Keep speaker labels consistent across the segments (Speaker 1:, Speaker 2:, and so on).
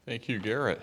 Speaker 1: Thank you, Garrett.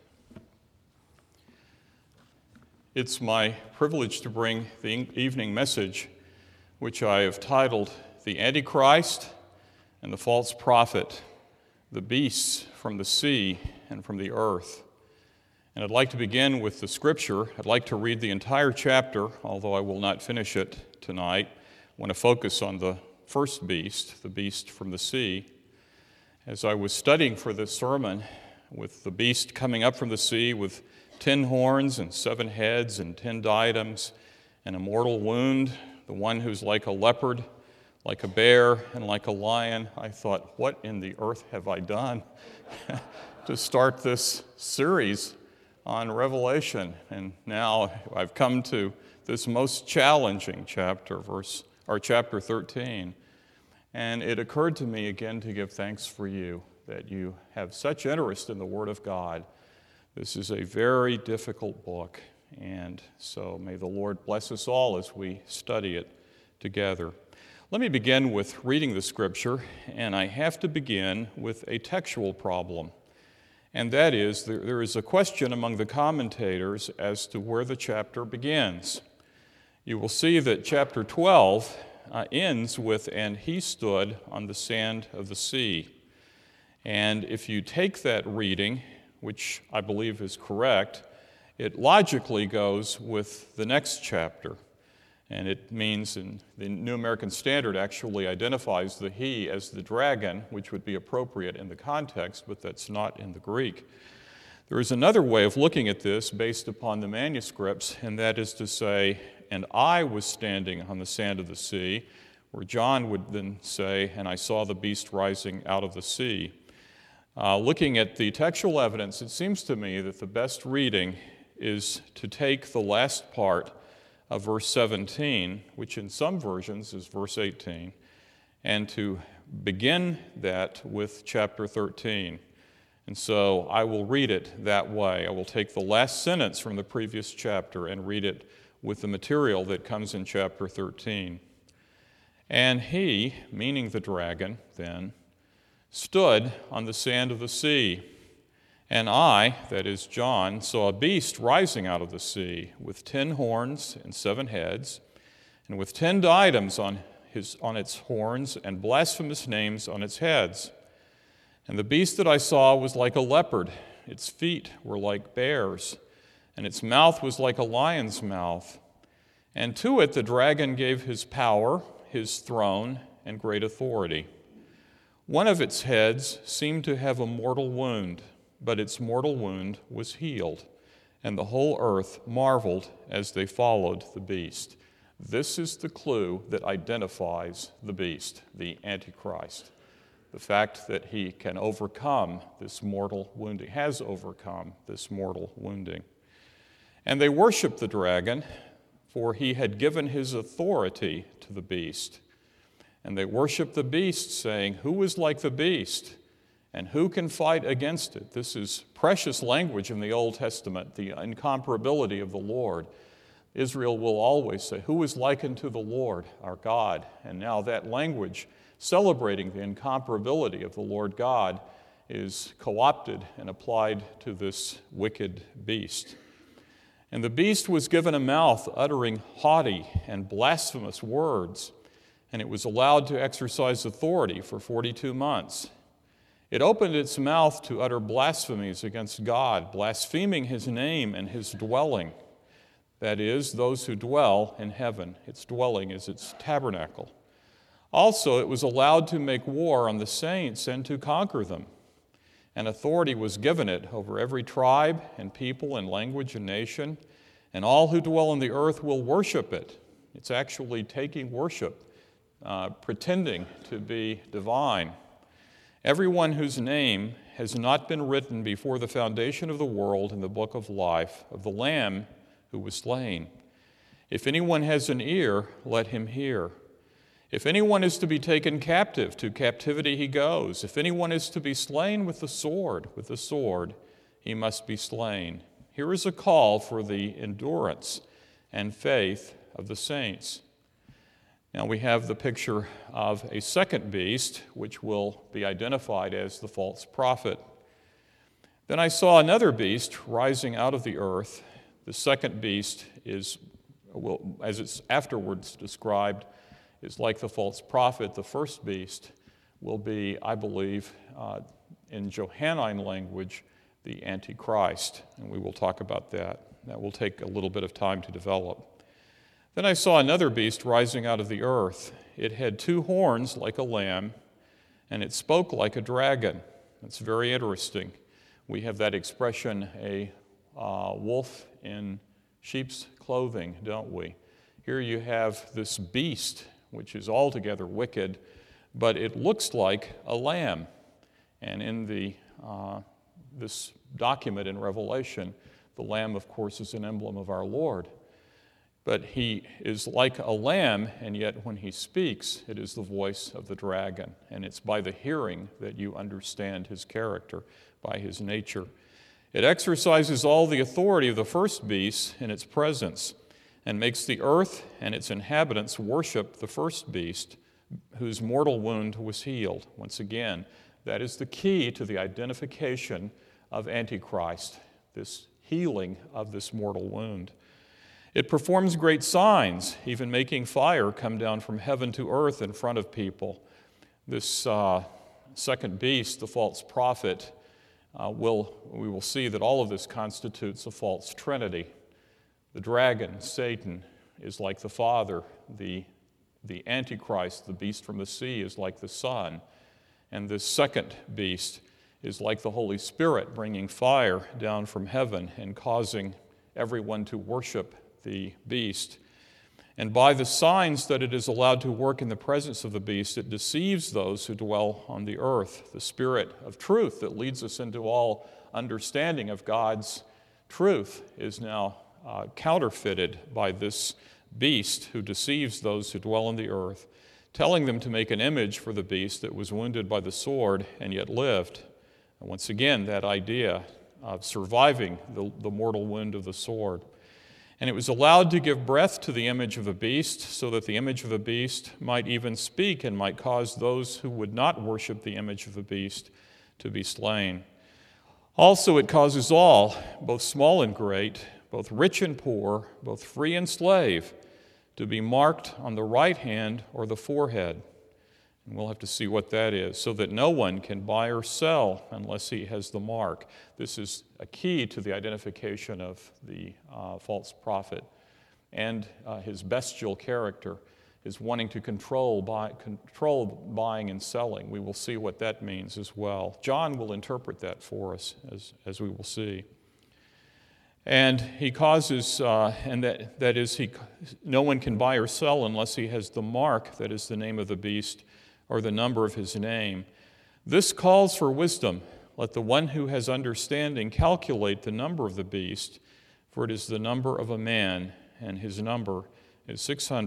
Speaker 1: It's my privilege to bring the evening message, which I have titled The Antichrist and the False Prophet, the Beasts from the Sea and from the Earth. And I'd like to begin with the scripture. I'd like to read the entire chapter, although I will not finish it tonight. I want to focus on the first beast, the beast from the sea. As I was studying for this sermon, with the beast coming up from the sea with 10 horns and 7 heads and 10 diadems and a mortal wound, the one who's like a leopard, like a bear, and like a lion, I thought, what in the earth have I done to start this series on Revelation? And now I've come to this most challenging chapter, chapter 13. And it occurred to me again to give thanks for you, that you have such interest in the Word of God. This is a very difficult book, and so may the Lord bless us all as we study it together. Let me begin with reading the scripture, and I have to begin with a textual problem, and that is there is a question among the commentators as to where the chapter begins. You will see that chapter 12 ends with, "And he stood on the sand of the sea." And if you take that reading, which I believe is correct, it logically goes with the next chapter. And it means, in the New American Standard actually identifies the he as the dragon, which would be appropriate in the context, but that's not in the Greek. There is another way of looking at this based upon the manuscripts, and that is to say, "And I was standing on the sand of the sea," where John would then say, "And I saw the beast rising out of the sea." Looking at the textual evidence, it seems to me that the best reading is to take the last part of verse 17, which in some versions is verse 18, and to begin that with chapter 13. And so I will read it that way. I will take the last sentence from the previous chapter and read it with the material that comes in chapter 13. "And he," meaning the dragon then, "stood on the sand of the sea. And I," that is John, "saw a beast rising out of the sea, with 10 horns and 7 heads, and with 10 diadems on its horns, and blasphemous names on its heads. And the beast that I saw was like a leopard, its feet were like bears, and its mouth was like a lion's mouth. And to it the dragon gave his power, his throne, and great authority. One of its heads seemed to have a mortal wound, but its mortal wound was healed, and the whole earth marveled as they followed the beast." This is the clue that identifies the beast, the Antichrist. The fact that he can overcome this mortal wounding, has overcome this mortal wounding. "And they worshiped the dragon, for he had given his authority to the beast. And they worshiped the beast, saying, 'Who is like the beast? And who can fight against it?'" This is precious language in the Old Testament, the incomparability of the Lord. Israel will always say, "Who is like unto the Lord, our God?" And now that language, celebrating the incomparability of the Lord God, is co-opted and applied to this wicked beast. "And the beast was given a mouth uttering haughty and blasphemous words, and it was allowed to exercise authority for 42 months. It opened its mouth to utter blasphemies against God, blaspheming his name and his dwelling, that is, those who dwell in heaven. Its dwelling is its tabernacle. Also, it was allowed to make war on the saints and to conquer them. And authority was given it over every tribe and people and language and nation, and all who dwell on the earth will worship it." It's actually taking worship, pretending to be divine. "Everyone whose name has not been written before the foundation of the world in the book of life of the Lamb who was slain. If anyone has an ear, let him hear. If anyone is to be taken captive, to captivity he goes. If anyone is to be slain with the sword he must be slain. Here is a call for the endurance and faith of the saints." Now we have the picture of a second beast, which will be identified as the false prophet. Then I saw another beast rising out of the earth. The second beast is, as it's afterwards described, is like the false prophet. The first beast will be, I believe, in Johannine language, the Antichrist. And we will talk about that. That will take a little bit of time to develop. Then I saw another beast rising out of the earth. It had 2 horns like a lamb, and it spoke like a dragon. That's very interesting. We have that expression, a wolf in sheep's clothing, don't we? Here you have this beast, which is altogether wicked, but it looks like a lamb. And in this document in Revelation, the lamb, of course, is an emblem of our Lord. But he is like a lamb, and yet when he speaks, it is the voice of the dragon. And it's by the hearing that you understand his character, by his nature. It exercises all the authority of the first beast in its presence, and makes the earth and its inhabitants worship the first beast, whose mortal wound was healed. Once again, that is the key to the identification of Antichrist, this healing of this mortal wound. It performs great signs, even making fire come down from heaven to earth in front of people. This second beast, the false prophet, we will see that all of this constitutes a false trinity. The dragon, Satan, is like the Father. The Antichrist, the beast from the sea, is like the Son. And this second beast is like the Holy Spirit, bringing fire down from heaven and causing everyone to worship the beast. And by the signs that it is allowed to work in the presence of the beast, it deceives those who dwell on the earth. The spirit of truth that leads us into all understanding of God's truth is now counterfeited by this beast who deceives those who dwell on the earth, telling them to make an image for the beast that was wounded by the sword and yet lived. And once again, that idea of surviving the mortal wound of the sword. And it was allowed to give breath to the image of a beast, so that the image of a beast might even speak and might cause those who would not worship the image of a beast to be slain. Also, it causes all, both small and great, both rich and poor, both free and slave, to be marked on the right hand or the forehead. And we'll have to see what that is, so that no one can buy or sell unless he has the mark. This is a key to the identification of the false prophet and his bestial character, is wanting to control buying and selling. We will see what that means as well. John will interpret that for us, as we will see. And he causes, no one can buy or sell unless he has the mark, that is the name of the beast, or the number of his name. This calls for wisdom. Let the one who has understanding calculate the number of the beast, for it is the number of a man, and his number is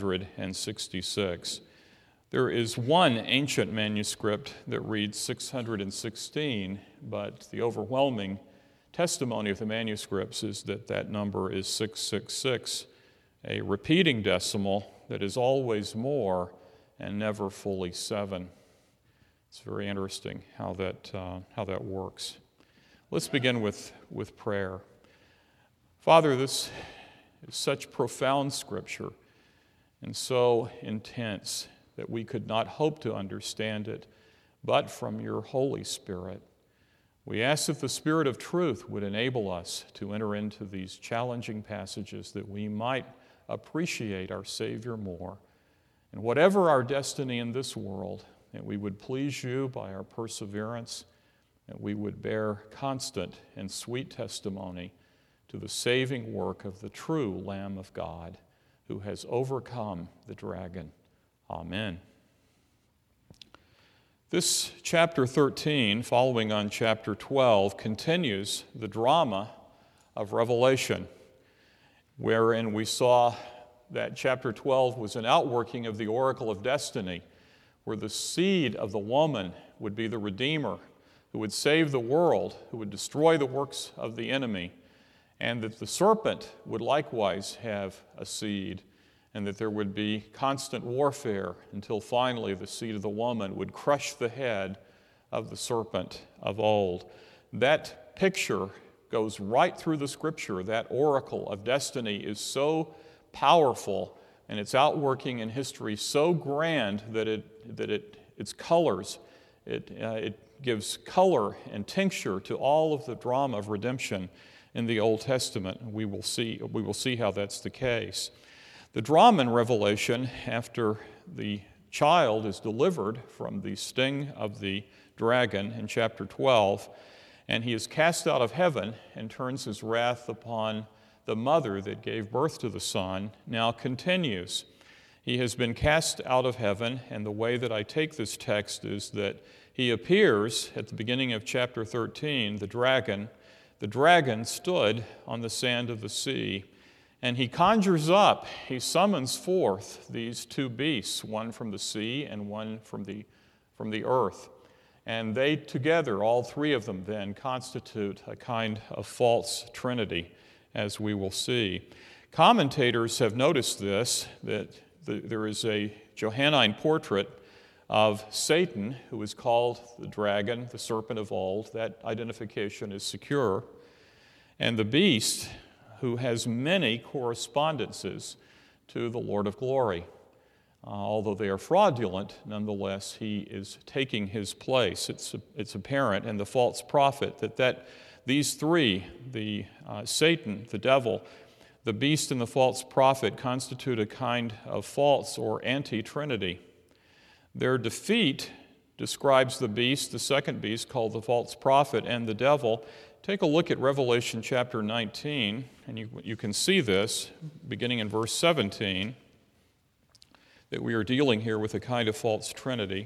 Speaker 1: 666. There is one ancient manuscript that reads 616, but the overwhelming testimony of the manuscripts is that number is 666, a repeating decimal that is always more and never fully 7. It's very interesting how that works. Let's begin with prayer. Father, this is such profound scripture and so intense that we could not hope to understand it but from your Holy Spirit. We ask that the Spirit of truth would enable us to enter into these challenging passages, that we might appreciate our Savior more. And whatever our destiny in this world, that we would please you by our perseverance, that we would bear constant and sweet testimony to the saving work of the true Lamb of God, who has overcome the dragon. Amen. This chapter 13, following on chapter 12, continues the drama of Revelation, wherein we saw that chapter 12 was an outworking of the oracle of destiny, where the seed of the woman would be the Redeemer, who would save the world, who would destroy the works of the enemy, and that the serpent would likewise have a seed, and that there would be constant warfare until finally the seed of the woman would crush the head of the serpent of old. That picture goes right through the Scripture. That oracle of destiny is so powerful, and its outworking in history so grand that its colors, it gives color and tincture to all of the drama of redemption in the Old Testament. We will see how that's the case. The drama in Revelation, after the child is delivered from the sting of the dragon in chapter 12, and he is cast out of heaven and turns his wrath upon the mother that gave birth to the Son, now continues. He has been cast out of heaven, and the way that I take this text is that he appears at the beginning of chapter 13, the dragon. The dragon stood on the sand of the sea, and he conjures up, he summons forth these two beasts, one from the sea and one from the earth. And they together, all three of them then, constitute a kind of false trinity, as we will see. Commentators have noticed this, that there is a Johannine portrait of Satan, who is called the dragon, the serpent of old. That identification is secure. And the beast, who has many correspondences to the Lord of glory. Although they are fraudulent, nonetheless, he is taking his place. It's apparent in the false prophet that these three, the Satan, the devil, the beast, and the false prophet, constitute a kind of false or anti-trinity. Their defeat describes the beast, the second beast called the false prophet, and the devil. Take a look at Revelation chapter 19, and you can see this beginning in verse 17, that we are dealing here with a kind of false trinity.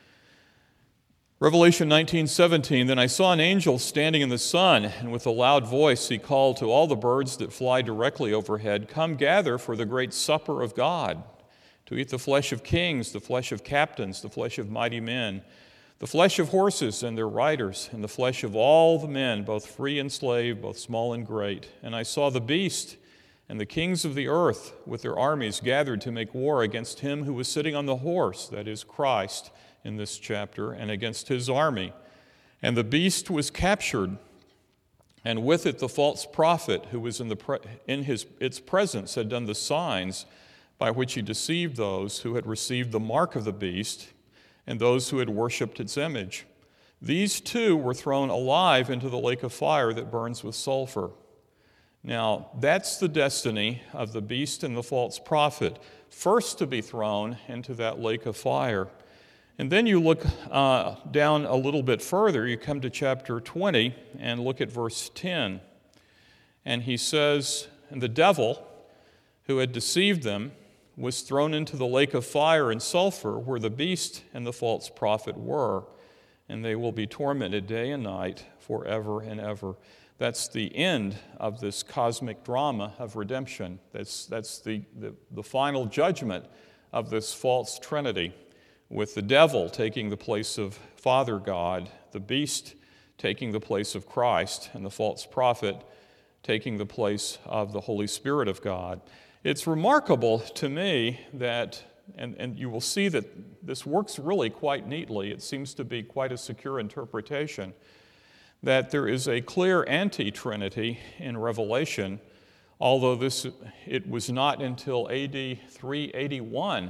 Speaker 1: Revelation 19:17, then I saw an angel standing in the sun, and with a loud voice he called to all the birds that fly directly overhead, come gather for the great supper of God, to eat the flesh of kings, the flesh of captains, the flesh of mighty men, the flesh of horses and their riders, and the flesh of all the men, both free and slave, both small and great. And I saw the beast and the kings of the earth with their armies gathered to make war against him who was sitting on the horse, that is Christ in this chapter, and against his army. And the beast was captured, and with it the false prophet who was in its presence had done the signs by which he deceived those who had received the mark of the beast and those who had worshipped its image. These two were thrown alive into the lake of fire that burns with sulfur. Now, that's the destiny of the beast and the false prophet, first to be thrown into that lake of fire. And then you look down a little bit further, you come to chapter 20 and look at verse 10. And he says, and the devil who had deceived them was thrown into the lake of fire and sulfur where the beast and the false prophet were, and they will be tormented day and night forever and ever. That's the end of this cosmic drama of redemption. That's the final judgment of this false trinity, with the devil taking the place of Father God, the beast taking the place of Christ, and the false prophet taking the place of the Holy Spirit of God. It's remarkable to me that, and you will see that this works really quite neatly, it seems to be quite a secure interpretation, that there is a clear anti-trinity in Revelation, although it was not until AD 381,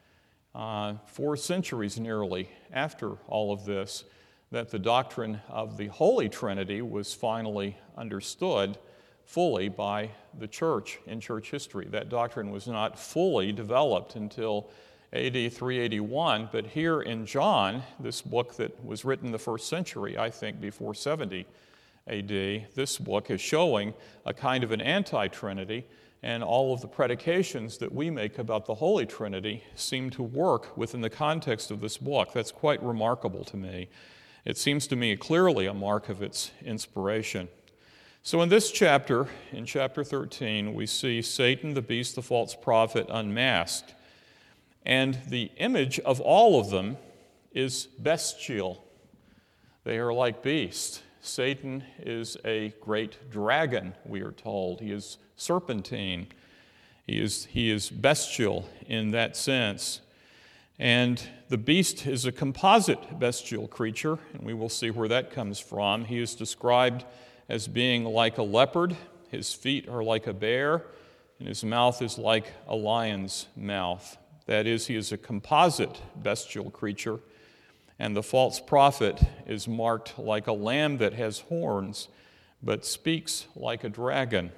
Speaker 1: 4 centuries nearly after all of this, that the doctrine of the Holy Trinity was finally understood fully by the church in church history. That doctrine was not fully developed until AD 381, but here in John, this book that was written in the first century, I think before 70 AD, this book is showing a kind of an anti-Trinity, and all of the predications that we make about the Holy Trinity seem to work within the context of this book. That's quite remarkable to me. It seems to me clearly a mark of its inspiration. So in this chapter, in chapter 13, we see Satan, the beast, the false prophet, unmasked. And the image of all of them is bestial. They are like beasts. Satan is a great dragon, we are told. He is serpentine. He is bestial in that sense. And the beast is a composite bestial creature, and we will see where that comes from. He is described as being like a leopard, his feet are like a bear, and his mouth is like a lion's mouth. That is, he is a composite bestial creature. And the false prophet is marked like a lamb that has horns, but speaks like a dragon.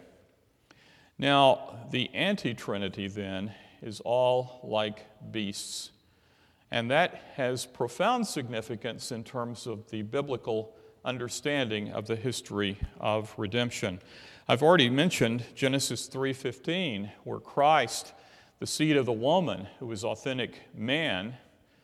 Speaker 1: Now, the anti-Trinity then is all like beasts. And that has profound significance in terms of the biblical understanding of the history of redemption. I've already mentioned Genesis 3:15, where Christ, the seed of the woman, who is authentic man,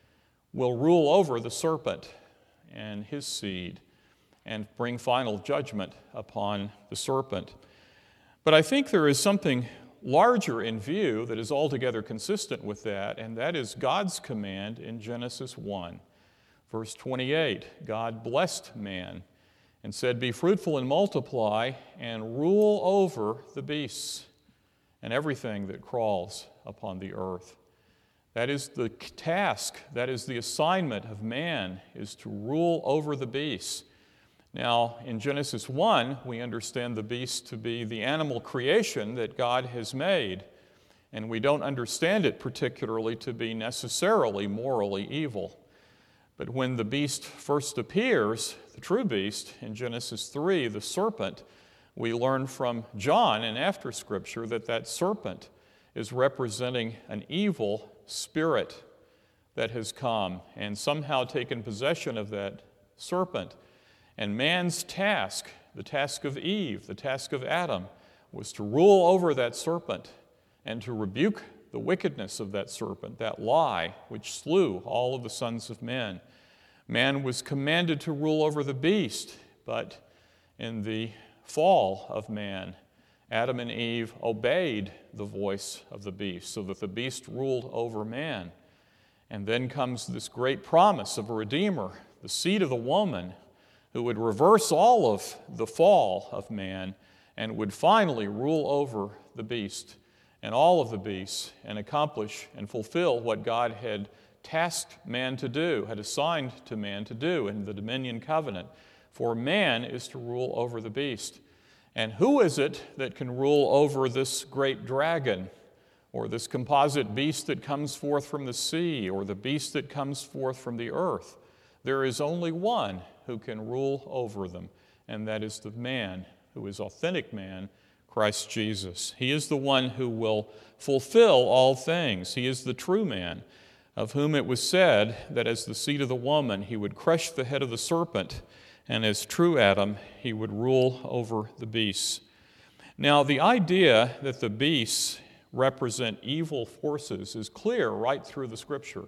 Speaker 1: will rule over the serpent and his seed and bring final judgment upon the serpent. But I think there is something larger in view that is altogether consistent with that, and that is God's command in Genesis 1. Verse 28, God blessed man and said, "Be fruitful and multiply and rule over the beasts and everything that crawls upon the earth." That is the task, that is the assignment of man, is to rule over the beasts. Now, in Genesis 1, we understand the beast to be the animal creation that God has made, and we don't understand it particularly to be necessarily morally evil. But when the beast first appears, the true beast, in Genesis 3, the serpent, we learn from John and after Scripture that that serpent is representing an evil spirit that has come and somehow taken possession of that serpent. And man's task, the task of Eve, the task of Adam, was to rule over that serpent and to rebuke the wickedness of that serpent, that lie which slew all of the sons of men. Man was commanded to rule over the beast, but in the fall of man, Adam and Eve obeyed the voice of the beast, so that the beast ruled over man. And then comes this great promise of a Redeemer, the seed of the woman, who would reverse all of the fall of man and would finally rule over the beast and all of the beasts and accomplish and fulfill what God had tasked man to do, had assigned to man to do in the dominion covenant. For man is to rule over the beast. And who is it that can rule over this great dragon, or this composite beast that comes forth from the sea, or the beast that comes forth from the earth? There is only one who can rule over them, and that is the man who is authentic man, Christ Jesus. He is the one who will fulfill all things. He is the true man, of whom it was said that as the seed of the woman he would crush the head of the serpent, and as true Adam he would rule over the beasts. Now, the idea that the beasts represent evil forces is clear right through the Scripture.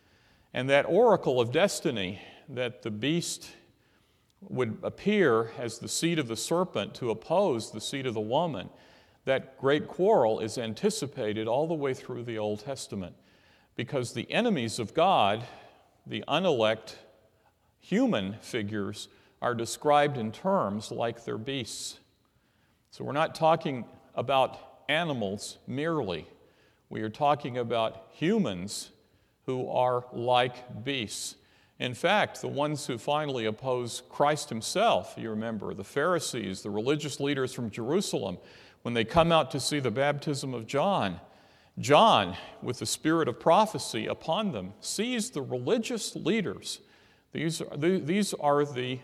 Speaker 1: And that oracle of destiny, that the beast would appear as the seed of the serpent to oppose the seed of the woman, that great quarrel is anticipated all the way through the Old Testament, because the enemies of God, the unelect human figures, are described in terms like their beasts. So we're not talking about animals merely. We are talking about humans who are like beasts. In fact, the ones who finally oppose Christ himself, you remember, the Pharisees, the religious leaders from Jerusalem, when they come out to see the baptism of John, John, with the spirit of prophecy upon them, sees the religious leaders. These are the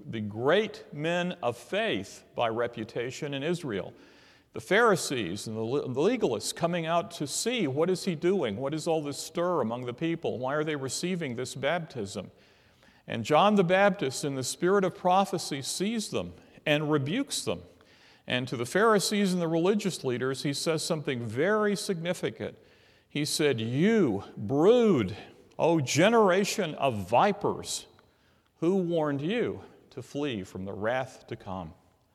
Speaker 1: great men of faith by reputation in Israel. The Pharisees and the legalists coming out to see, what is he doing? What is all this stir among the people? Why are they receiving this baptism? And John the Baptist, in the spirit of prophecy, sees them and rebukes them. And to the Pharisees and the religious leaders, he says something very significant. He said, "You brood, O generation of vipers, who warned you to flee from the wrath to come?"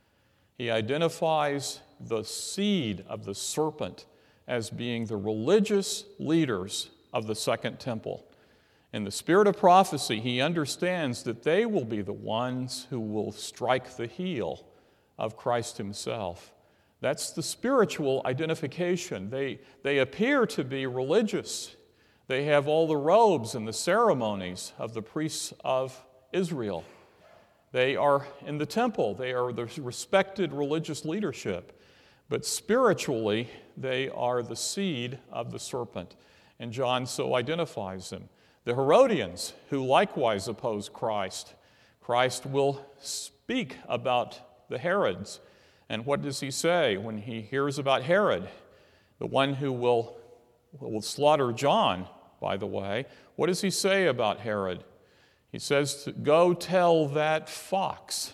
Speaker 1: He identifies the seed of the serpent as being the religious leaders of the Second Temple. In the spirit of prophecy, he understands that they will be the ones who will strike the heel of Christ himself. That's the spiritual identification. They appear to be religious. They have all the robes and the ceremonies of the priests of Israel. They are in the temple. They are the respected religious leadership. But spiritually, they are the seed of the serpent. And John so identifies them. The Herodians, who likewise oppose Christ. Christ will speak about the Herods. And what does he say when he hears about Herod, the one who will slaughter John, by the way? What does he say about Herod? He says, "Go tell that fox."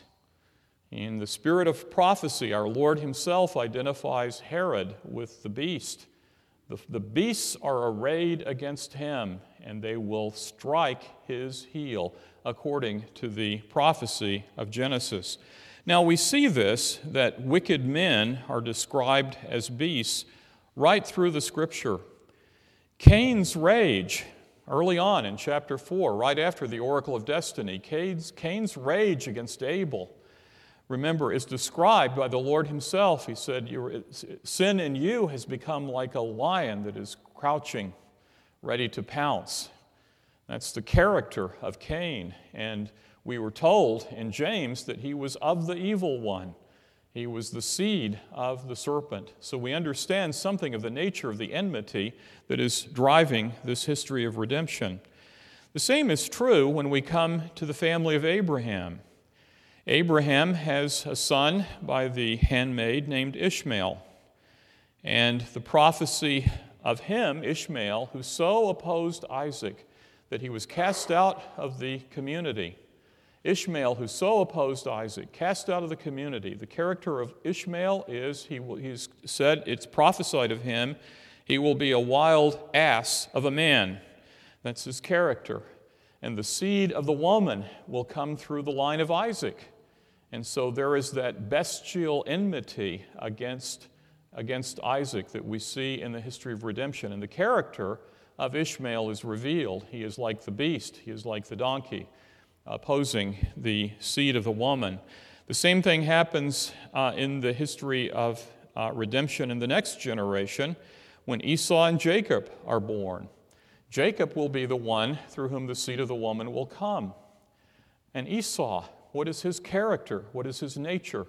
Speaker 1: In the spirit of prophecy, our Lord himself identifies Herod with the beast. The beasts are arrayed against him, and they will strike his heel, according to the prophecy of Genesis. Now we see this, that wicked men are described as beasts right through the Scripture. Cain's rage, early on in chapter 4, right after the oracle of destiny, Cain's rage against Abel, remember, is described by the Lord himself. He said, "Sin in you has become like a lion that is crouching, ready to pounce." That's the character of Cain. And we were told in James that he was of the evil one. He was the seed of the serpent. So we understand something of the nature of the enmity that is driving this history of redemption. The same is true when we come to the family of Abraham. Abraham has a son by the handmaid named Ishmael. And the prophecy of him, Ishmael, who so opposed Isaac that he was cast out of the community. Ishmael, who so opposed Isaac, cast out of the community. The character of Ishmael is, he's said, it's prophesied of him, he will be a wild ass of a man. That's his character. And the seed of the woman will come through the line of Isaac. And so there is that bestial enmity against Isaac that we see in the history of redemption. And the character of Ishmael is revealed. He is like the beast. He is like the donkey, opposing the seed of the woman. The same thing happens in the history of redemption in the next generation when Esau and Jacob are born. Jacob will be the one through whom the seed of the woman will come. And Esau, what is his character? What is his nature?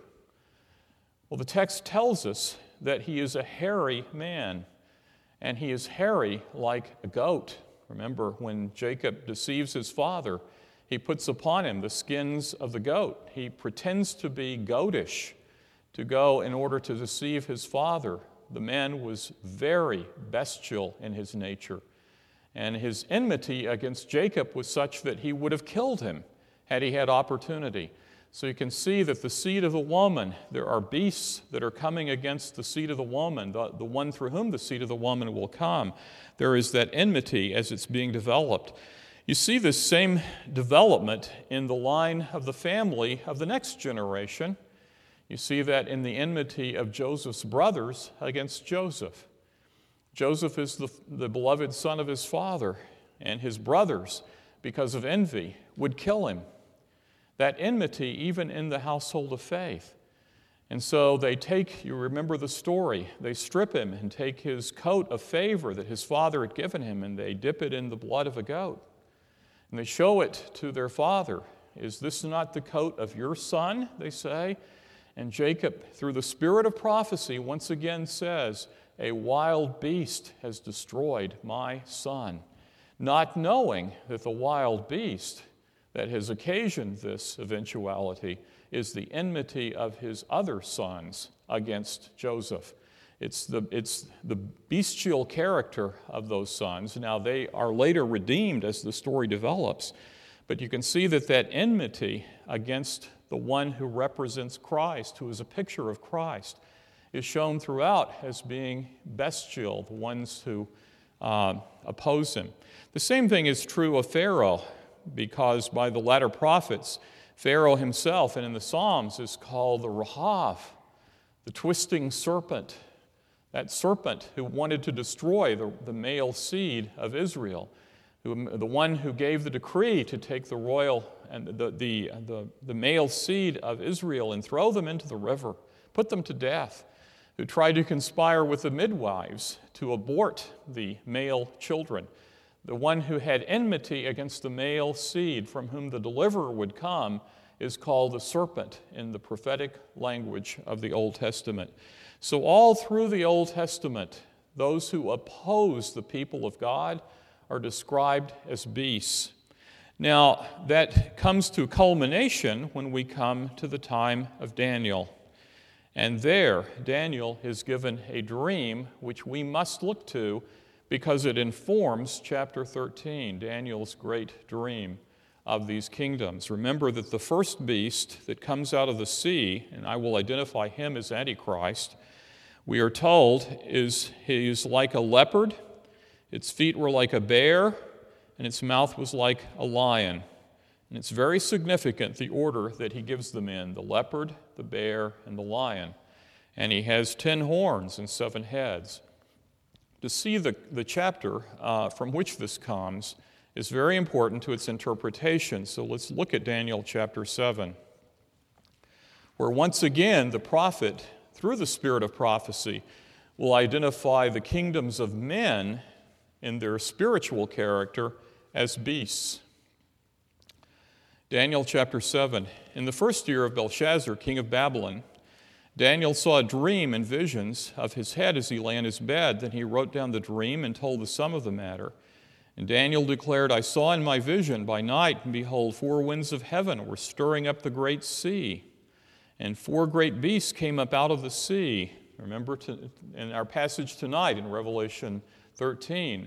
Speaker 1: Well, the text tells us that he is a hairy man, and he is hairy like a goat. Remember, when Jacob deceives his father, he puts upon him the skins of the goat. He pretends to be goatish to go in order to deceive his father. The man was very bestial in his nature. And his enmity against Jacob was such that he would have killed him had he had opportunity. So you can see that the seed of the woman, there are beasts that are coming against the seed of the woman, the one through whom the seed of the woman will come. There is that enmity as it's being developed. You see this same development in the line of the family of the next generation. You see that in the enmity of Joseph's brothers against Joseph. Joseph is the beloved son of his father, and his brothers, because of envy, would kill him. That enmity even in the household of faith. And so they take, you remember the story, they strip him and take his coat of favor that his father had given him, and they dip it in the blood of a goat. And they show it to their father. "Is this not the coat of your son?" they say. And Jacob, through the spirit of prophecy, once again says, "A wild beast has destroyed my son," not knowing that the wild beast that has occasioned this eventuality is the enmity of his other sons against Joseph. It's the bestial character of those sons. Now, they are later redeemed as the story develops, but you can see that enmity against the one who represents Christ, who is a picture of Christ, is shown throughout as being bestial, the ones who oppose him. The same thing is true of Pharaoh, because by the latter prophets, Pharaoh himself, and in the Psalms, is called the Rahav, the twisting serpent, that serpent who wanted to destroy the male seed of Israel, the one who gave the decree to take the royal and the male seed of Israel and throw them into the river, put them to death, who tried to conspire with the midwives to abort the male children. The one who had enmity against the male seed from whom the deliverer would come is called the serpent in the prophetic language of the Old Testament. So all through the Old Testament, those who oppose the people of God are described as beasts. Now, that comes to culmination when we come to the time of Daniel. And there, Daniel is given a dream which we must look to because it informs chapter 13, Daniel's great dream of these kingdoms. Remember that the first beast that comes out of the sea, and I will identify him as Antichrist, we are told he is like a leopard, its feet were like a bear, and its mouth was like a lion. And it's very significant, the order that he gives them in, the leopard, the bear, and the lion. And he has 10 horns and 7 heads. To see the chapter from which this comes is very important to its interpretation. So let's look at Daniel chapter 7, where once again the prophet, through the spirit of prophecy, will identify the kingdoms of men in their spiritual character as beasts. Daniel chapter 7. In the first year of Belshazzar, king of Babylon, Daniel saw a dream and visions of his head as he lay in his bed. Then he wrote down the dream and told the sum of the matter. And Daniel declared, I saw in my vision by night, and behold, 4 winds of heaven were stirring up the great sea. And 4 great beasts came up out of the sea. Remember in our passage tonight in Revelation 13,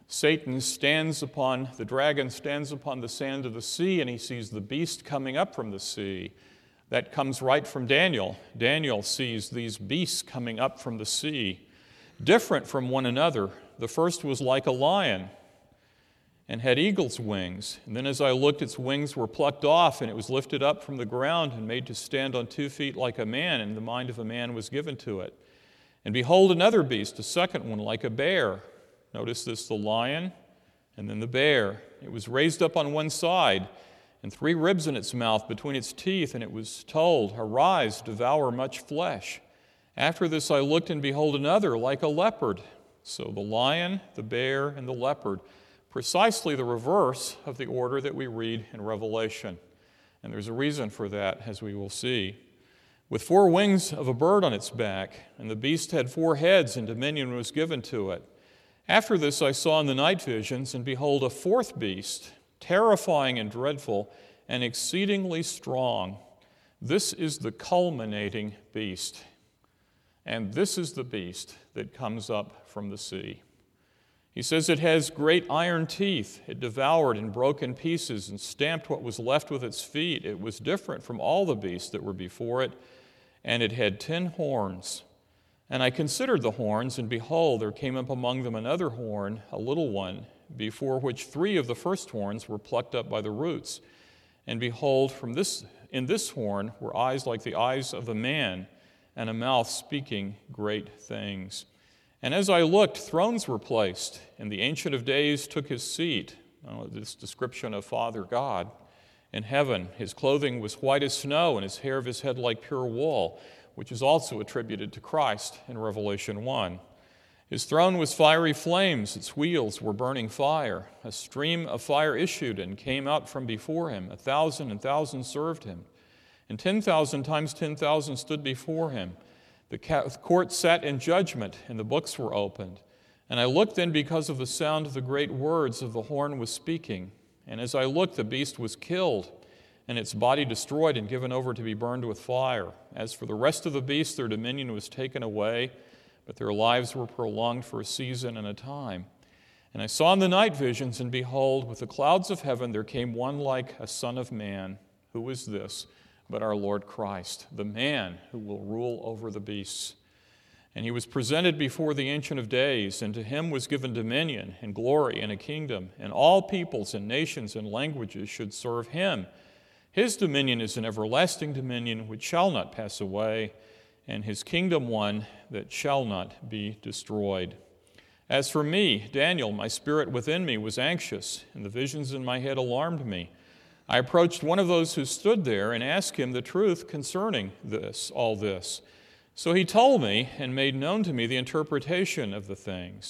Speaker 1: the dragon stands upon the sand of the sea, and he sees the beast coming up from the sea. That comes right from Daniel. Daniel sees these beasts coming up from the sea, different from one another. The first was like a lion and had eagle's wings. And then as I looked, its wings were plucked off, and it was lifted up from the ground and made to stand on 2 feet like a man, and the mind of a man was given to it. And behold, another beast, a second one, like a bear. Notice this, the lion and then the bear. It was raised up on one side, and 3 ribs in its mouth between its teeth, and it was told, Arise, devour much flesh. After this I looked, and behold, another, like a leopard. So the lion, the bear, and the leopard, precisely the reverse of the order that we read in Revelation. And there's a reason for that, as we will see. With 4 wings of a bird on its back, and the beast had 4 heads, and dominion was given to it. After this I saw in the night visions, and behold, a 4th beast, terrifying and dreadful, and exceedingly strong. This is the culminating beast. And this is the beast that comes up from the sea. He says it has great iron teeth. It devoured and broke in pieces and stamped what was left with its feet. It was different from all the beasts that were before it, and it had 10 horns. And I considered the horns, and behold, there came up among them another horn, a little one, before which 3 of the first horns were plucked up by the roots. And behold, in this horn were eyes like the eyes of a man, and a mouth speaking great things. And as I looked, thrones were placed, and the Ancient of Days took his seat. This description of Father God in heaven. His clothing was white as snow, and his hair of his head like pure wool, which is also attributed to Christ in Revelation 1. His throne was fiery flames, its wheels were burning fire. A stream of fire issued and came out from before him. 1,000 served him, and 10,000 times 10,000 stood before him. The court sat in judgment, and the books were opened. And I looked then because of the sound of the great words of the horn was speaking. And as I looked, the beast was killed, and its body destroyed and given over to be burned with fire. As for the rest of the beasts, their dominion was taken away, but their lives were prolonged for a season and a time. And I saw in the night visions, and behold, with the clouds of heaven there came one like a son of man. Who is this but our Lord Christ, the man who will rule over the beasts? And he was presented before the Ancient of Days, and to him was given dominion and glory and a kingdom, and all peoples and nations and languages should serve him. His dominion is an everlasting dominion which shall not pass away, and his kingdom one that shall not be destroyed. As for me, Daniel, my spirit within me was anxious, and the visions in my head alarmed me. I approached one of those who stood there and asked him the truth concerning all this. So he told me and made known to me the interpretation of the things.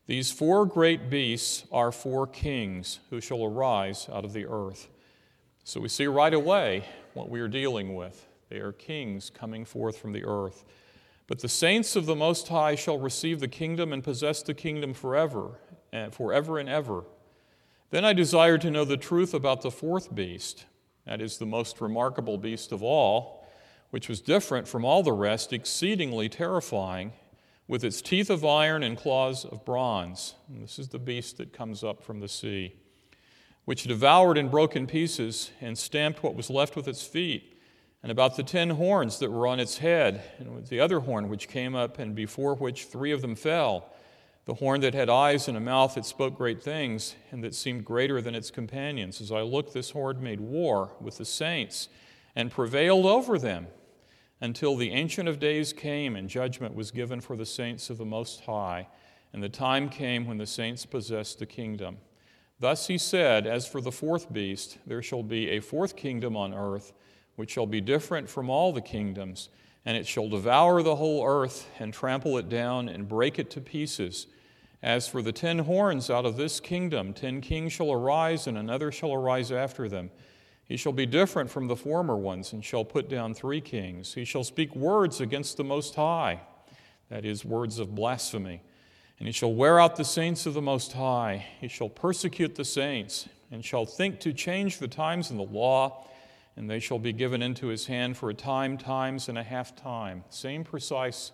Speaker 1: These four great beasts are four kings who shall arise out of the earth. So we see right away what we are dealing with. They are kings coming forth from the earth. But the saints of the Most High shall receive the kingdom and possess the kingdom forever and ever. Then I desired to know the truth about the fourth beast, that is the most remarkable beast of all, which was different from all the rest, exceedingly terrifying, with its teeth of iron and claws of bronze. And this is the beast that comes up from the sea, which devoured and broke in pieces and stamped what was left with its feet, and about the 10 horns that were on its head, and with the other horn which came up, and before which 3 of them fell, the horn that had eyes and a mouth that spoke great things, and that seemed greater than its companions. As I looked, this horn made war with the saints, and prevailed over them, until the Ancient of Days came, and judgment was given for the saints of the Most High, and the time came when the saints possessed the kingdom. Thus he said, as for the fourth beast, there shall be a fourth kingdom on earth, which shall be different from all the kingdoms, and it shall devour the whole earth, and trample it down, and break it to pieces. As for the 10 horns out of this kingdom, 10 kings shall arise, and another shall arise after them. He shall be different from the former ones, and shall put down 3 kings. He shall speak words against the Most High, that is, words of blasphemy. And he shall wear out the saints of the Most High. He shall persecute the saints, and shall think to change the times in the law, and they shall be given into his hand for a time, times, and a half time. Same precise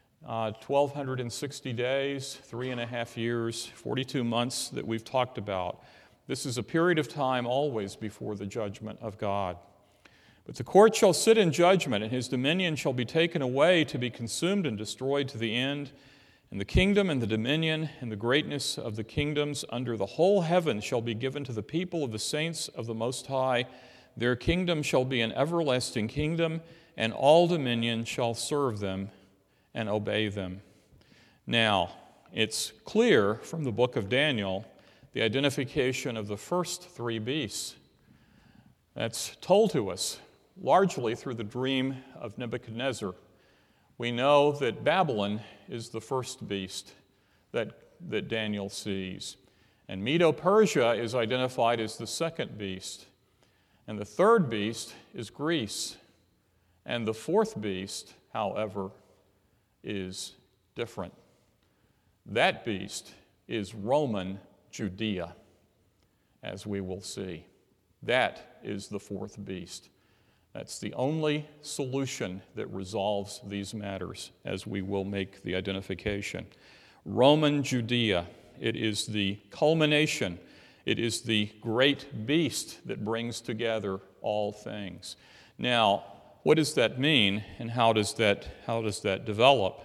Speaker 1: 1,260 days, 3.5 years, 42 months that we've talked about. This is a period of time always before the judgment of God. But the court shall sit in judgment, and his dominion shall be taken away to be consumed and destroyed to the end. And the kingdom and the dominion and the greatness of the kingdoms under the whole heaven shall be given to the people of the saints of the Most High. Their kingdom shall be an everlasting kingdom, and all dominion shall serve them and obey them. Now, it's clear from the book of Daniel the identification of the first 3 beasts. That's told to us largely through the dream of Nebuchadnezzar. We know that Babylon is the first beast that Daniel sees. And Medo-Persia is identified as the second beast. And the third beast is Greece. And the fourth beast, however, is different. That beast is Roman Judea, as we will see. That is the fourth beast. That's the only solution that resolves these matters, as we will make the identification. Roman Judea, it is the culmination. It is the great beast that brings together all things. Now, what does that mean, and how does that develop?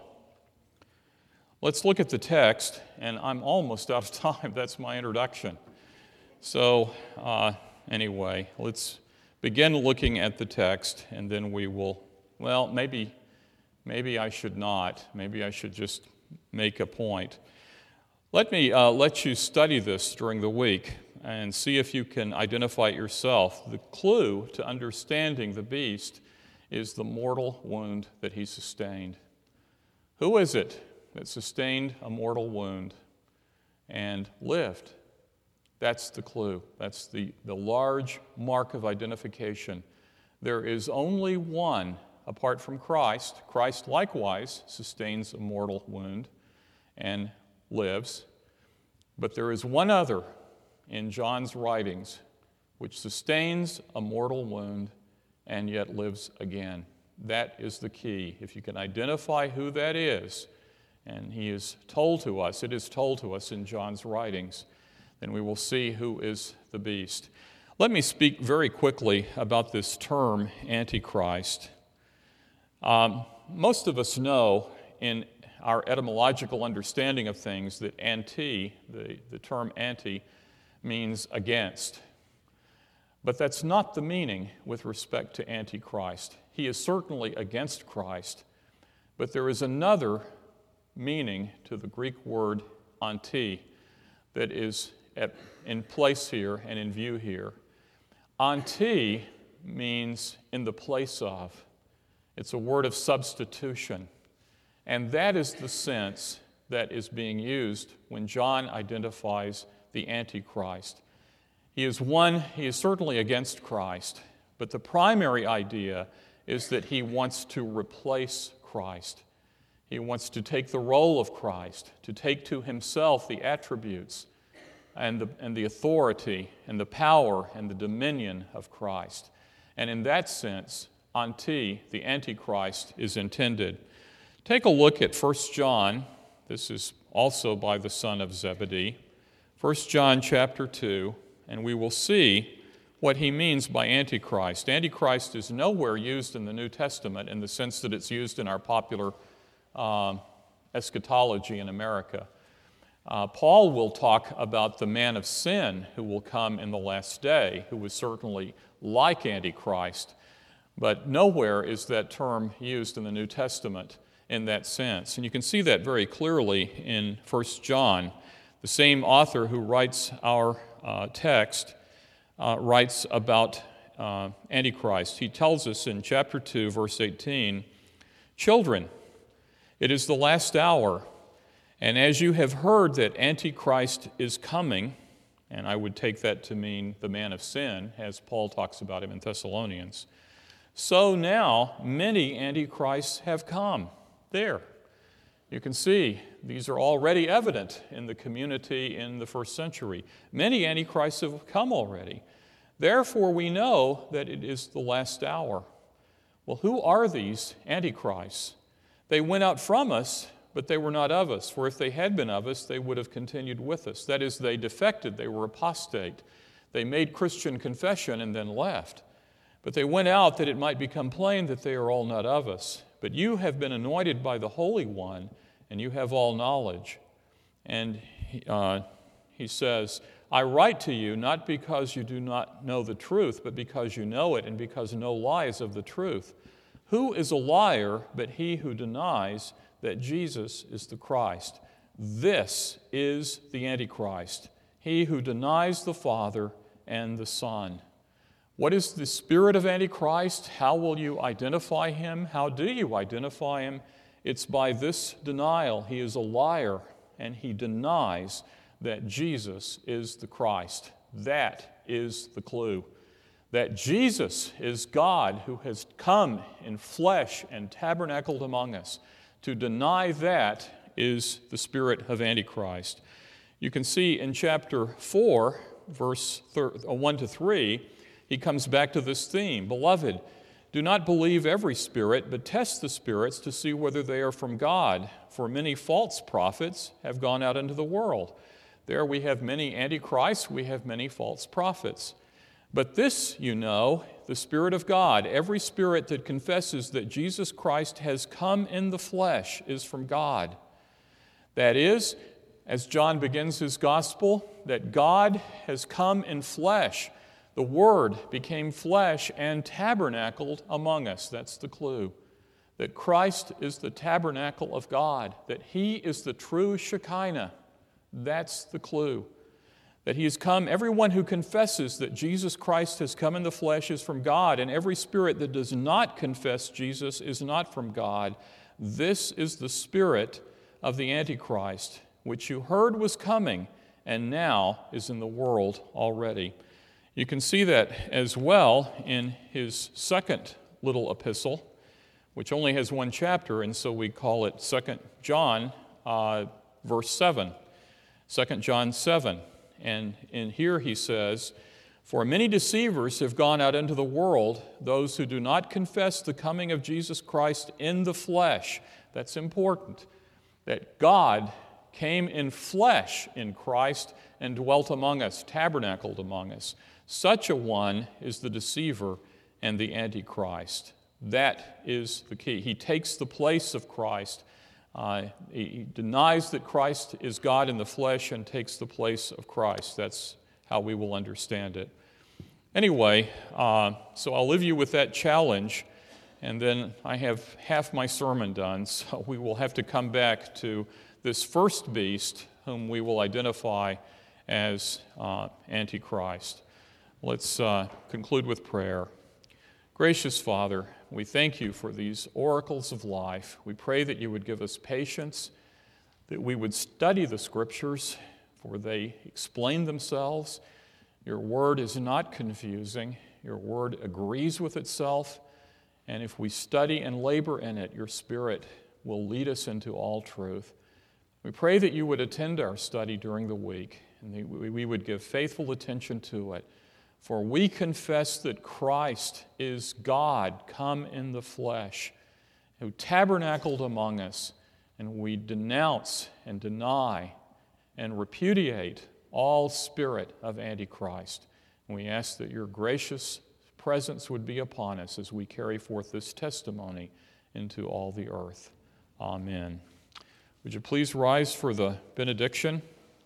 Speaker 1: Let's look at the text, and I'm almost out of time. That's my introduction. So, anyway, let's begin looking at the text, and then we will, well, maybe I should not. Maybe I should just make a point. Let me let you study this during the week and see if you can identify it yourself. The clue to understanding the beast is the mortal wound that he sustained. Who is it that sustained a mortal wound and lived? That's the clue. That's the large mark of identification. There is only one apart from Christ. Christ likewise sustains a mortal wound and lives. But there is one other in John's writings which sustains a mortal wound and yet lives again. That is the key. If you can identify who that is, and it is told to us in John's writings, then we will see who is the beast. Let me speak very quickly about this term, Antichrist. Most of us know in our etymological understanding of things that anti, the term anti, means against. But that's not the meaning with respect to Antichrist. He is certainly against Christ, but there is another meaning to the Greek word anti that is in place here and in view here. Anti means in the place of. It's a word of substitution. And that is the sense that is being used when John identifies the Antichrist. He is certainly against Christ, but the primary idea is that he wants to replace Christ. He wants to take the role of Christ, to take to himself the attributes and the authority and the power and the dominion of Christ. And in that sense, the Antichrist, is intended. Take a look at 1 John. This is also by the son of Zebedee. 1 John chapter 2, and we will see what he means by Antichrist. Antichrist is nowhere used in the New Testament in the sense that it's used in our popular eschatology in America. Paul will talk about the man of sin who will come in the last day, who is certainly like Antichrist, but nowhere is that term used in the New Testament in that sense. And you can see that very clearly in 1 John. The same author who writes our text writes about Antichrist. He tells us in chapter 2, verse 18, "Children, it is the last hour, and as you have heard that Antichrist is coming," and I would take that to mean the man of sin, as Paul talks about him in Thessalonians, "so now many Antichrists have come." There. You can see these are already evident in the community in the first century. Many Antichrists have come already. Therefore, we know that it is the last hour. Well, who are these Antichrists? They went out from us, but they were not of us. For if they had been of us, they would have continued with us. That is, they defected, they were apostate. They made Christian confession and then left. But they went out that it might become plain that they are all not of us. But you have been anointed by the Holy One, and you have all knowledge. And he says, "I write to you not because you do not know the truth, but because you know it, and because no lie is of the truth. Who is a liar but he who denies that Jesus is the Christ? This is the Antichrist, he who denies the Father and the Son." What is the spirit of Antichrist? How will you identify him? How do you identify him? It's by this denial. He is a liar, and he denies that Jesus is the Christ. That is the clue. That Jesus is God who has come in flesh and tabernacled among us. To deny that is the spirit of Antichrist. You can see in chapter 4, verse 1 to 3, he comes back to this theme. "Beloved, do not believe every spirit, but test the spirits to see whether they are from God. For many false prophets have gone out into the world." There we have many antichrists, we have many false prophets. But this, you know, the Spirit of God, every spirit that confesses that Jesus Christ has come in the flesh is from God. That is, as John begins his gospel, that God has come in flesh. The Word became flesh and tabernacled among us. That's the clue. That Christ is the tabernacle of God, that He is the true Shekinah. That's the clue. That He has come, everyone who confesses that Jesus Christ has come in the flesh is from God, and every spirit that does not confess Jesus is not from God. This is the spirit of the Antichrist, which you heard was coming, and now is in the world already. You can see that as well in his second little epistle, which only has one chapter, and so we call it 2 John, verse 7. 2 John 7. And in here he says, "For many deceivers have gone out into the world, those who do not confess the coming of Jesus Christ in the flesh." That's important, that God came in flesh in Christ and dwelt among us, tabernacled among us. Such a one is the deceiver and the Antichrist. That is the key. He takes the place of Christ. He denies that Christ is God in the flesh and takes the place of Christ. That's how we will understand it. Anyway, so I'll leave you with that challenge, and then I have half my sermon done, so we will have to come back to this first beast, whom we will identify as Antichrist. Let's conclude with prayer. Gracious Father, we thank you for these oracles of life. We pray that you would give us patience, that we would study the Scriptures, for they explain themselves. Your word is not confusing. Your word agrees with itself. And if we study and labor in it, your Spirit will lead us into all truth. We pray that you would attend our study during the week, and that we would give faithful attention to it. For we confess that Christ is God come in the flesh, who tabernacled among us, and we denounce and deny and repudiate all spirit of Antichrist. And we ask that your gracious presence would be upon us as we carry forth this testimony into all the earth. Amen. Would you please rise for the benediction?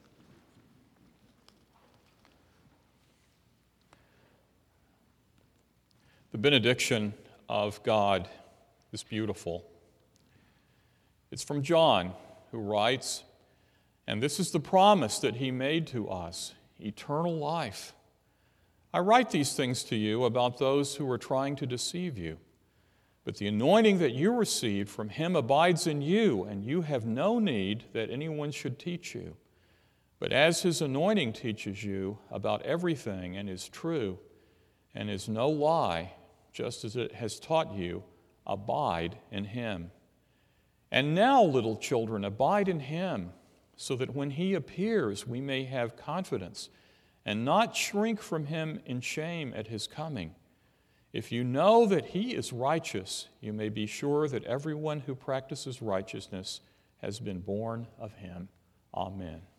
Speaker 1: The benediction of God is beautiful. It's from John, who writes, "And this is the promise that he made to us, eternal life. I write these things to you about those who are trying to deceive you. But the anointing that you received from him abides in you, and you have no need that anyone should teach you. But as his anointing teaches you about everything and is true and is no lie, just as it has taught you, abide in him. And now, little children, abide in him, so that when he appears, we may have confidence and not shrink from him in shame at his coming. If you know that he is righteous, you may be sure that everyone who practices righteousness has been born of him." Amen.